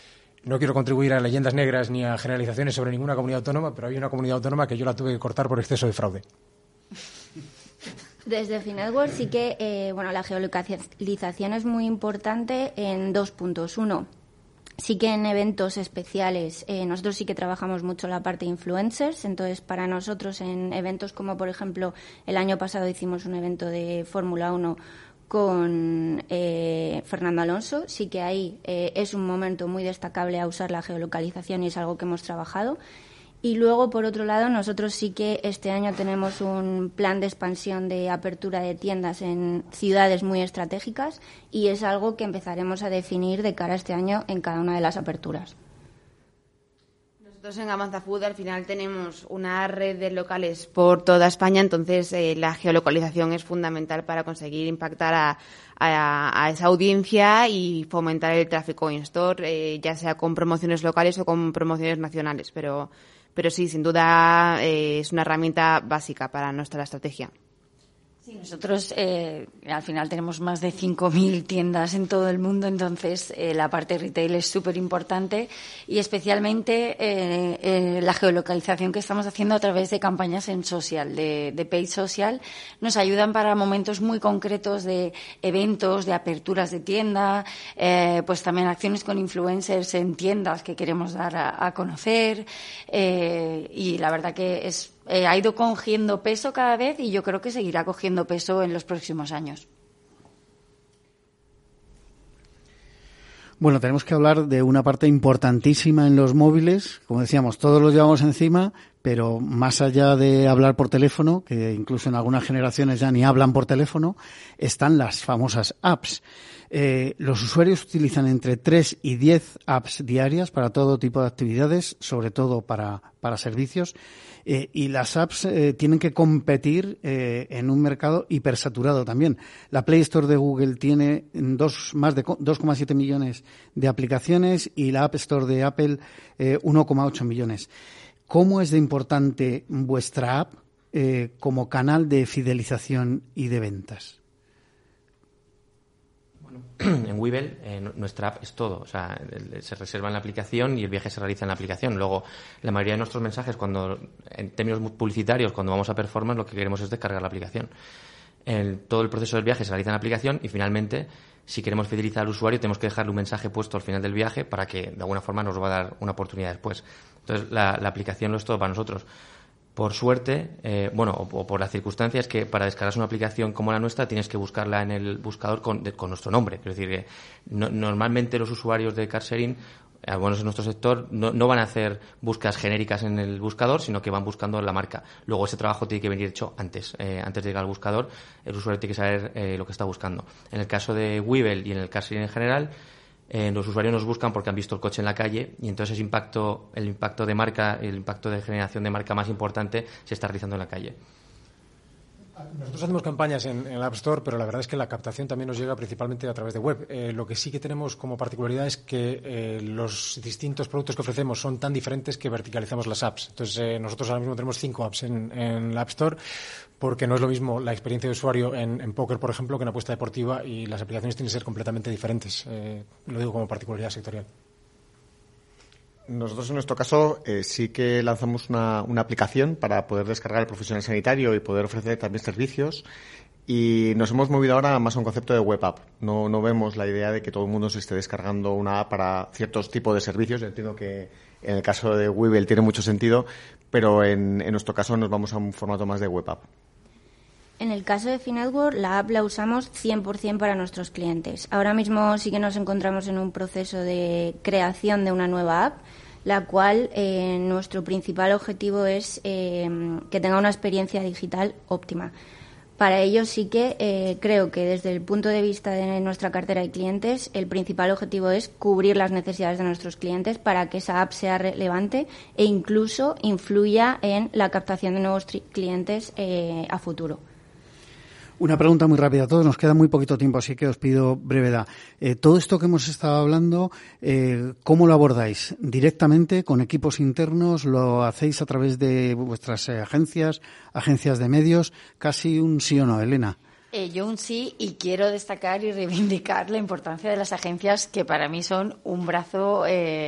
no quiero contribuir a leyendas negras ni a generalizaciones sobre ninguna comunidad autónoma, pero hay una comunidad autónoma que yo la tuve que cortar por exceso de fraude. Desde FinAdWords sí que la geolocalización es muy importante en 2 puntos. Uno, sí que en eventos especiales nosotros sí que trabajamos mucho la parte de influencers. Entonces, para nosotros en eventos como, por ejemplo, el año pasado hicimos un evento de Fórmula 1 con Fernando Alonso, sí que ahí es un momento muy destacable a usar la geolocalización y es algo que hemos trabajado. Y luego, por otro lado, nosotros sí que este año tenemos un plan de expansión de apertura de tiendas en ciudades muy estratégicas y es algo que empezaremos a definir de cara a este año en cada una de las aperturas. Nosotros en Avanza Food al final tenemos una red de locales por toda España, entonces la geolocalización es fundamental para conseguir impactar a esa audiencia y fomentar el tráfico in-store, ya sea con promociones locales o con promociones nacionales, pero sí, sin duda es una herramienta básica para nuestra estrategia. Sí, Sí, nosotros al final tenemos más de 5.000 tiendas en todo el mundo, entonces la parte retail es súper importante y especialmente la geolocalización que estamos haciendo a través de campañas en social, de paid social, nos ayudan para momentos muy concretos de eventos, de aperturas de tienda, pues también acciones con influencers en tiendas que queremos dar a conocer y la verdad que ha ido cogiendo peso cada vez y yo creo que seguirá cogiendo peso en los próximos años. Bueno, tenemos que hablar de una parte importantísima en los móviles. Como decíamos, todos los llevamos encima, pero más allá de hablar por teléfono, que incluso en algunas generaciones ya ni hablan por teléfono, están las famosas apps. Los usuarios utilizan entre 3 y 10 apps diarias para todo tipo de actividades, sobre todo para servicios. Y las apps tienen que competir en un mercado hipersaturado también. La Play Store de Google tiene más de 2,7 millones de aplicaciones y la App Store de Apple 1,8 millones. ¿Cómo es de importante vuestra app como canal de fidelización y de ventas? En Webull nuestra app es todo, o sea, se reserva en la aplicación y el viaje se realiza en la aplicación. Luego, la mayoría de nuestros mensajes, en términos publicitarios, cuando vamos a performance, lo que queremos es descargar la aplicación. Todo el proceso del viaje se realiza en la aplicación y finalmente, si queremos fidelizar al usuario, tenemos que dejarle un mensaje puesto al final del viaje para que de alguna forma nos va a dar una oportunidad después. Entonces, la aplicación lo es todo para nosotros. Por suerte, o por las circunstancias, que para descargarse una aplicación como la nuestra tienes que buscarla en el buscador con nuestro nombre. Es decir, que normalmente los usuarios de car sharing, algunos en nuestro sector, no van a hacer búsquedas genéricas en el buscador, sino que van buscando la marca. Luego ese trabajo tiene que venir hecho antes de llegar al buscador. El usuario tiene que saber lo que está buscando. En el caso de Webull y en el car sharing en general, los usuarios nos buscan porque han visto el coche en la calle y entonces el impacto de marca, el impacto de generación de marca más importante se está realizando en la calle. Nosotros hacemos campañas en el App Store, pero la verdad es que la captación también nos llega principalmente a través de web. Lo que sí que tenemos como particularidad es que los distintos productos que ofrecemos son tan diferentes que verticalizamos las apps. Entonces, nosotros ahora mismo tenemos 5 apps en el App Store, porque no es lo mismo la experiencia de usuario en póker, por ejemplo, que en apuesta deportiva, y las aplicaciones tienen que ser completamente diferentes. Lo digo como particularidad sectorial. Nosotros, en nuestro caso, sí que lanzamos una aplicación para poder descargar el profesional sanitario y poder ofrecer también servicios. Y nos hemos movido ahora más a un concepto de web app. No vemos la idea de que todo el mundo se esté descargando una app para ciertos tipos de servicios. Yo entiendo que en el caso de Webull tiene mucho sentido, pero en nuestro caso nos vamos a un formato más de web app. En el caso de Finetwork, la app la usamos 100% para nuestros clientes. Ahora mismo sí que nos encontramos en un proceso de creación de una nueva app, la cual nuestro principal objetivo es que tenga una experiencia digital óptima. Para ello sí que creo que desde el punto de vista de nuestra cartera de clientes, el principal objetivo es cubrir las necesidades de nuestros clientes para que esa app sea relevante e incluso influya en la captación de nuevos clientes a futuro. Una pregunta muy rápida. A todos nos queda muy poquito tiempo, así que os pido brevedad. Todo esto que hemos estado hablando, ¿cómo lo abordáis? ¿Directamente con equipos internos? ¿Lo hacéis a través de vuestras agencias de medios? Casi un sí o no, Elena. Yo un sí, y quiero destacar y reivindicar la importancia de las agencias, que para mí son un brazo,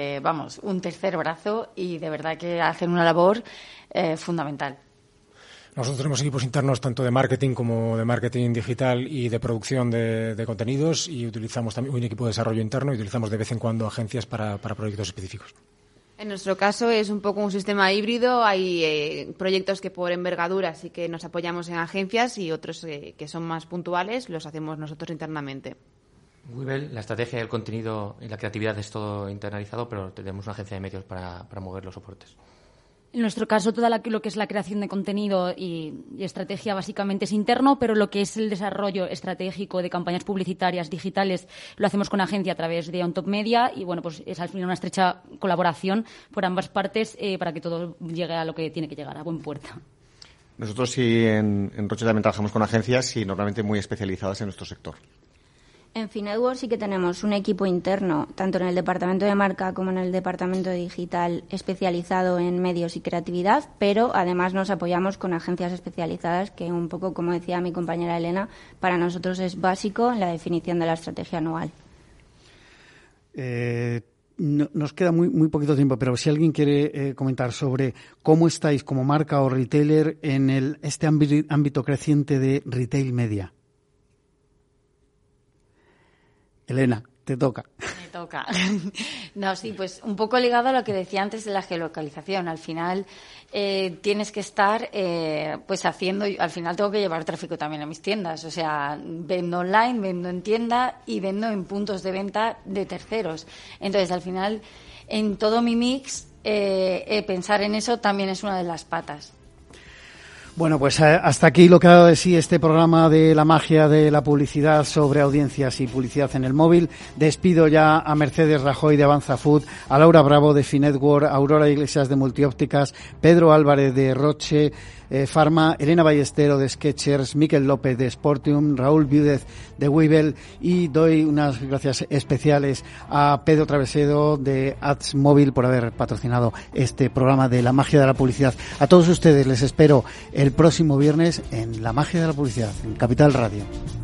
un tercer brazo, y de verdad que hacen una labor fundamental. Nosotros tenemos equipos internos tanto de marketing como de marketing digital y de producción de contenidos, y utilizamos también un equipo de desarrollo interno y utilizamos de vez en cuando agencias para proyectos específicos. En nuestro caso es un poco un sistema híbrido. Hay proyectos que por envergadura sí que nos apoyamos en agencias, y otros que son más puntuales los hacemos nosotros internamente. Webull, la estrategia del contenido y la creatividad es todo internalizado, pero tenemos una agencia de medios para mover los soportes. En nuestro caso, toda lo que es la creación de contenido y estrategia básicamente es interno, pero lo que es el desarrollo estratégico de campañas publicitarias digitales lo hacemos con agencia a través de OnTop Media, y bueno, pues es al final una estrecha colaboración por ambas partes para que todo llegue a lo que tiene que llegar, a buen puerto. Nosotros sí en Roche también trabajamos con agencias, y normalmente muy especializadas en nuestro sector. En Finetwork sí que tenemos un equipo interno, tanto en el departamento de marca como en el departamento de digital, especializado en medios y creatividad, pero además nos apoyamos con agencias especializadas que, un poco como decía mi compañera Elena, para nosotros es básico en la definición de la estrategia anual. Nos queda muy poquito tiempo, pero si alguien quiere comentar sobre cómo estáis como marca o retailer en este ámbito creciente de retail media. Elena, te toca. Me toca. No, sí, pues un poco ligado a lo que decía antes de la geolocalización. Al final tienes que estar pues haciendo, al final tengo que llevar tráfico también a mis tiendas. O sea, vendo online, vendo en tienda y vendo en puntos de venta de terceros. Entonces, al final, en todo mi mix, pensar en eso también es una de las patas. Bueno, pues hasta aquí lo que ha dado de sí este programa de la magia de la publicidad sobre audiencias y publicidad en el móvil. Despido ya a Mercedes Rajoy de Avanza Food, a Laura Bravo de Finetwork, a Aurora Iglesias de Multiópticas, Pedro Álvarez de Roche Pharma, Elena Ballestero de Skechers, Miquel López de Sportium, Raúl Viudez de Weibel, y doy unas gracias especiales a Pedro Travesedo de Ads Móvil por haber patrocinado este programa de la magia de la publicidad. A todos ustedes les espero el próximo viernes en La Magia de la Publicidad, en Capital Radio.